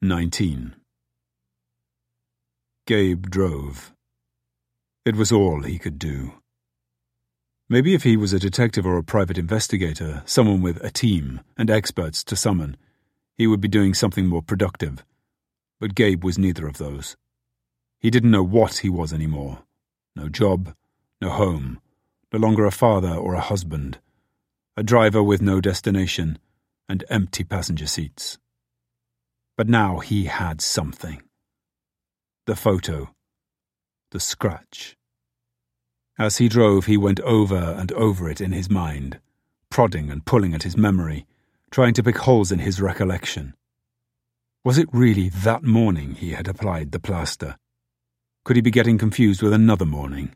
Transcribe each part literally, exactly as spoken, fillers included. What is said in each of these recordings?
nineteen. Gabe drove. It was all he could do. Maybe if he was a detective or a private investigator, someone with a team and experts to summon, he would be doing something more productive. But Gabe was neither of those. He didn't know what he was anymore. No job, no home, no longer a father or a husband, a driver with no destination, and empty passenger seats. But now he had something. The photo. The scratch. As he drove, he went over and over it in his mind, prodding and pulling at his memory, trying to pick holes in his recollection. Was it really that morning he had applied the plaster? Could he be getting confused with another morning?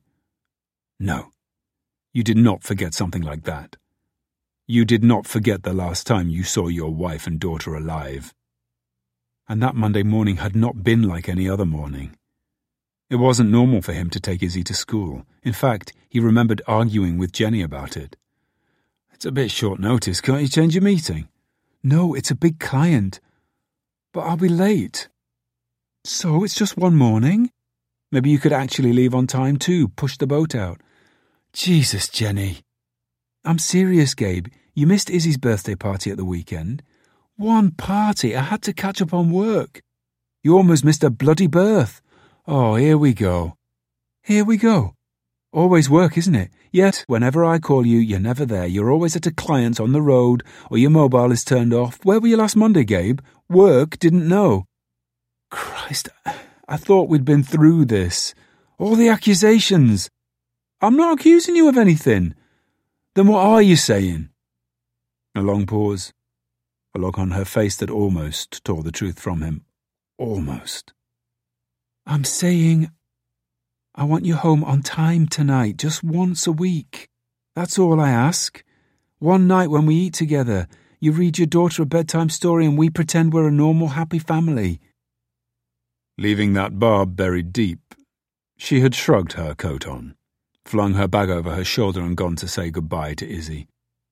No. You did not forget something like that. You did not forget the last time you saw your wife and daughter alive. And that Monday morning had not been like any other morning. It wasn't normal for him to take Izzy to school. In fact, he remembered arguing with Jenny about it. It's a bit short notice. Can't you change your meeting? No, it's a big client. But I'll be late. So it's just one morning? Maybe you could actually leave on time too, push the boat out. Jesus, Jenny. I'm serious, Gabe. You missed Izzy's birthday party at the weekend. One party. I had to catch up on work. You almost missed a bloody birth. Oh, here we go. Here we go. Always work, isn't it? Yet, whenever I call you, you're never there. You're always at a client on the road, or your mobile is turned off. Where were you last Monday, Gabe? Work? Didn't know. Christ, I thought we'd been through this. All the accusations. I'm not accusing you of anything. Then what are you saying? A long pause. A look on her face that almost tore the truth from him. Almost. I'm saying, I want you home on time tonight, just once a week. That's all I ask. One night when we eat together, you read your daughter a bedtime story and we pretend we're a normal, happy family. Leaving that barb buried deep, she had shrugged her coat on, flung her bag over her shoulder and gone to say goodbye to Izzy.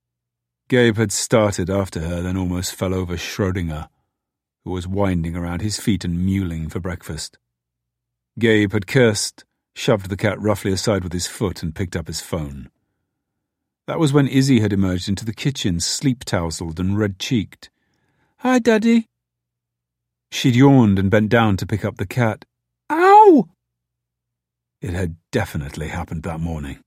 Gabe had started after her, then almost fell over Schrödinger, who was winding around his feet and mewling for breakfast. Gabe had cursed, shoved the cat roughly aside with his foot and picked up his phone. That was when Izzy had emerged into the kitchen, sleep-tousled and red-cheeked. Hi, Daddy. She'd yawned and bent down to pick up the cat. Ow! It had definitely happened that morning.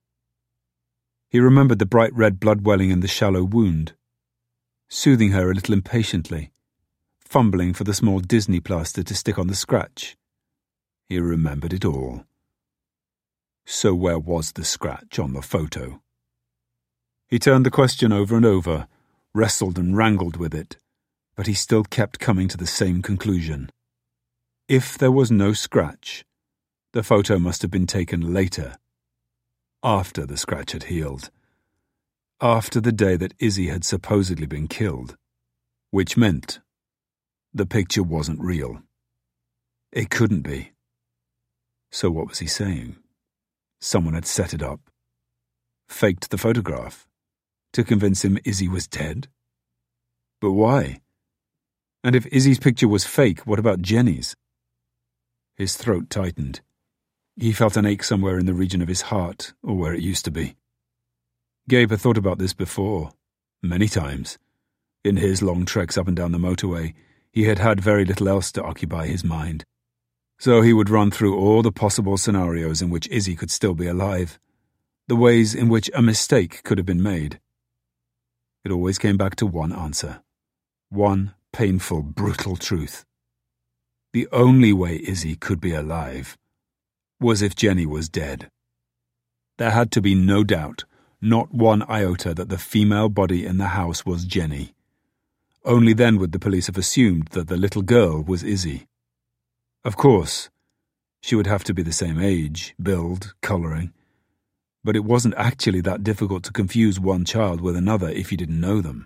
He remembered the bright red blood welling in the shallow wound, soothing her a little impatiently, fumbling for the small Disney plaster to stick on the scratch. He remembered it all. So where was the scratch on the photo? He turned the question over and over, wrestled and wrangled with it, but he still kept coming to the same conclusion. If there was no scratch, the photo must have been taken later, after the scratch had healed, after the day that Izzy had supposedly been killed, which meant the picture wasn't real. It couldn't be. So what was he saying? Someone had set it up, faked the photograph, to convince him Izzy was dead? But why? And if Izzy's picture was fake, what about Jenny's? His throat tightened. He felt an ache somewhere in the region of his heart, or where it used to be. Gabe had thought about this before, many times. In his long treks up and down the motorway, he had had very little else to occupy his mind. So he would run through all the possible scenarios in which Izzy could still be alive, the ways in which a mistake could have been made. It always came back to one answer, one painful, brutal truth. The only way Izzy could be alive was if Jenny was dead. There had to be no doubt, not one iota, that the female body in the house was Jenny. Only then would the police have assumed that the little girl was Izzy. Of course, she would have to be the same age, build, colouring, but it wasn't actually that difficult to confuse one child with another if you didn't know them.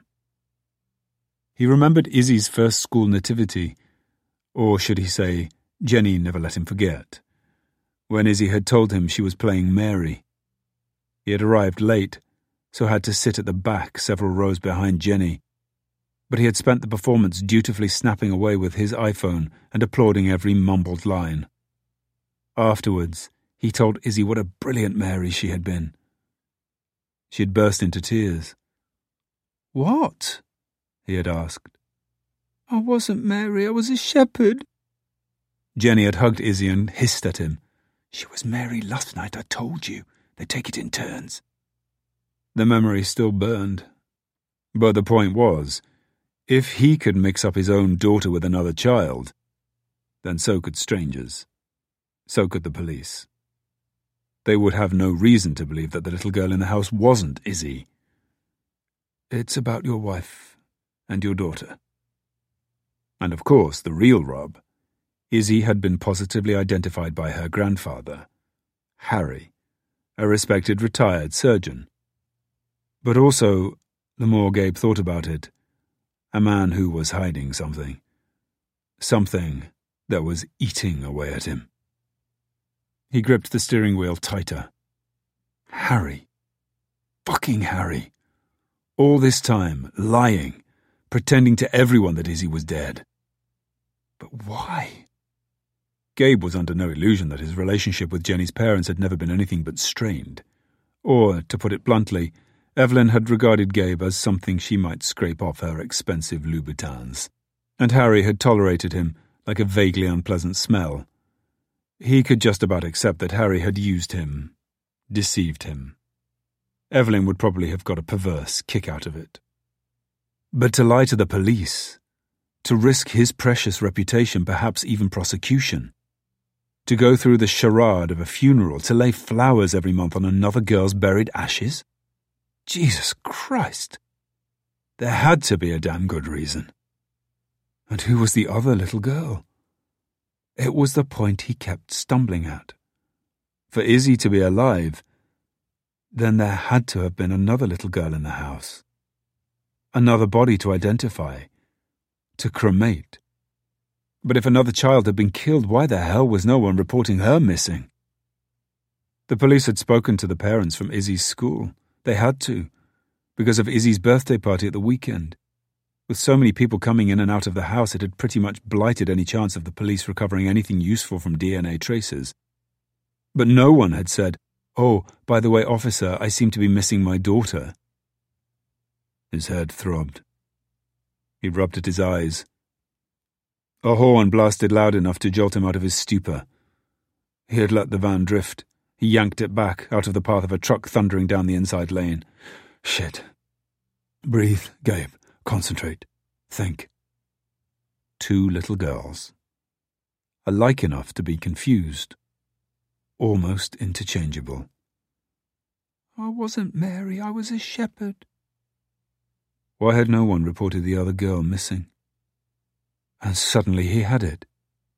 He remembered Izzy's first school nativity, or should he say, Jenny never let him forget, when Izzy had told him she was playing Mary. He had arrived late, so had to sit at the back several rows behind Jenny, but he had spent the performance dutifully snapping away with his iPhone and applauding every mumbled line. Afterwards, he told Izzy what a brilliant Mary she had been. She had burst into tears. "What?" he had asked. "I wasn't Mary, I was a shepherd." Jenny had hugged Izzy and hissed at him. "She was Mary last night, I told you. They take it in turns." The memory still burned. But the point was, if he could mix up his own daughter with another child, then so could strangers. So could the police. They would have no reason to believe that the little girl in the house wasn't Izzy. "It's about your wife and your daughter." And of course, the real rub, Izzy had been positively identified by her grandfather, Harry, a respected retired surgeon. But also, the more Gabe thought about it, a man who was hiding something. Something that was eating away at him. He gripped the steering wheel tighter. Harry. Fucking Harry. All this time, lying, pretending to everyone that Izzy was dead. But why? Gabe was under no illusion that his relationship with Jenny's parents had never been anything but strained. Or, to put it bluntly, Evelyn had regarded Gabe as something she might scrape off her expensive Louboutins, and Harry had tolerated him like a vaguely unpleasant smell. He could just about accept that Harry had used him, deceived him. Evelyn would probably have got a perverse kick out of it. But to lie to the police, to risk his precious reputation, perhaps even prosecution, to go through the charade of a funeral, to lay flowers every month on another girl's buried ashes? Jesus Christ! There had to be a damn good reason. And who was the other little girl? It was the point he kept stumbling at. For Izzy to be alive, then there had to have been another little girl in the house. Another body to identify, to cremate. But if another child had been killed, why the hell was no one reporting her missing? The police had spoken to the parents from Izzy's school. They had to, because of Izzy's birthday party at the weekend. With so many people coming in and out of the house, it had pretty much blighted any chance of the police recovering anything useful from D N A traces. But no one had said, "Oh, by the way, officer, I seem to be missing my daughter." His head throbbed. He rubbed at his eyes. A horn blasted loud enough to jolt him out of his stupor. He had let the van drift. He yanked it back, out of the path of a truck thundering down the inside lane. Shit. Breathe, Gabe. Concentrate. Think. Two little girls. Alike enough to be confused. Almost interchangeable. "I wasn't Mary, I was a shepherd." Why had no one reported the other girl missing? And suddenly he had it.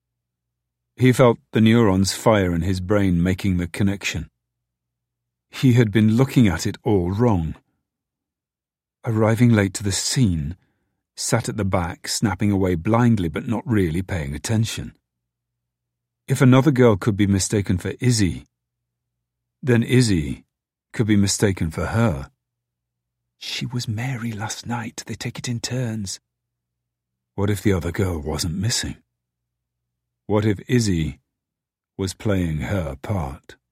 He felt the neurons fire in his brain, making the connection. He had been looking at it all wrong. Arriving late to the scene, sat at the back, snapping away blindly but not really paying attention. If another girl could be mistaken for Izzy, then Izzy could be mistaken for her. She was Mary last night. They take it in turns. What if the other girl wasn't missing? What if Izzy was playing her part?